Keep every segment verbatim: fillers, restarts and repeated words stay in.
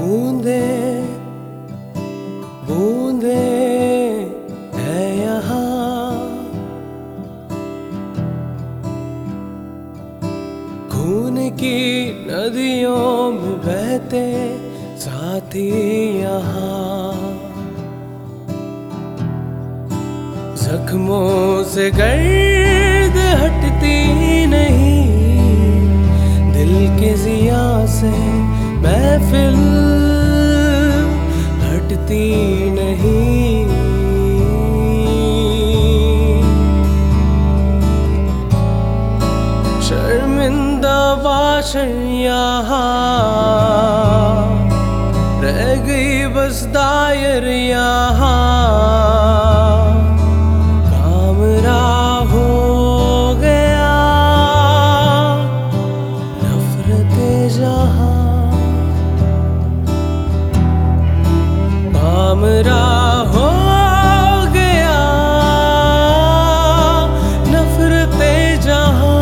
बूंदे बूंदे है यहाँ, खून की नदियों में बहते साथी यहाँ, जख्मों से गर्द हटती नहीं, दिल के जिया से महफिल हटती नहीं। शर्मिंदा बाशर यहाँ, रह गई बस दायर यहाँ, हमरा हो गया नफरते जहां।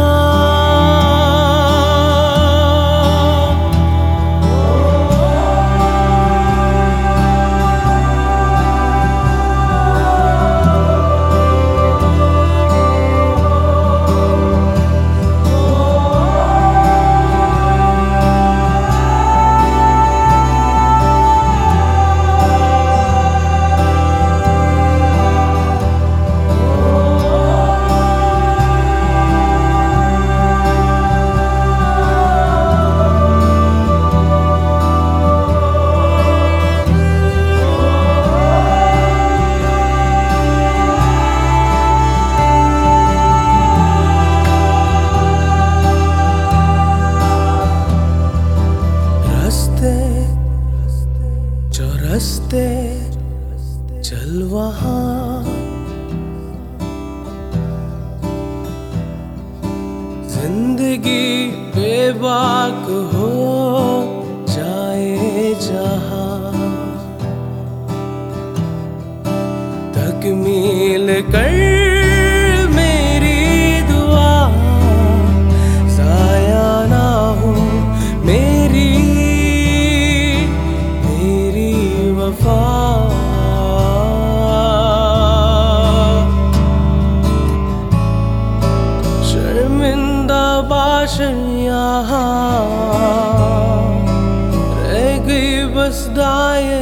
चौरस्ते चल वहाँ, जिंदगी बेबाक हो जाए जहाँ, तकमील कर मेरी दुआ, ज़ाया ना हो मेरी वफा। शर्मिंदा बाशर यहाँ, रह गई बस दायर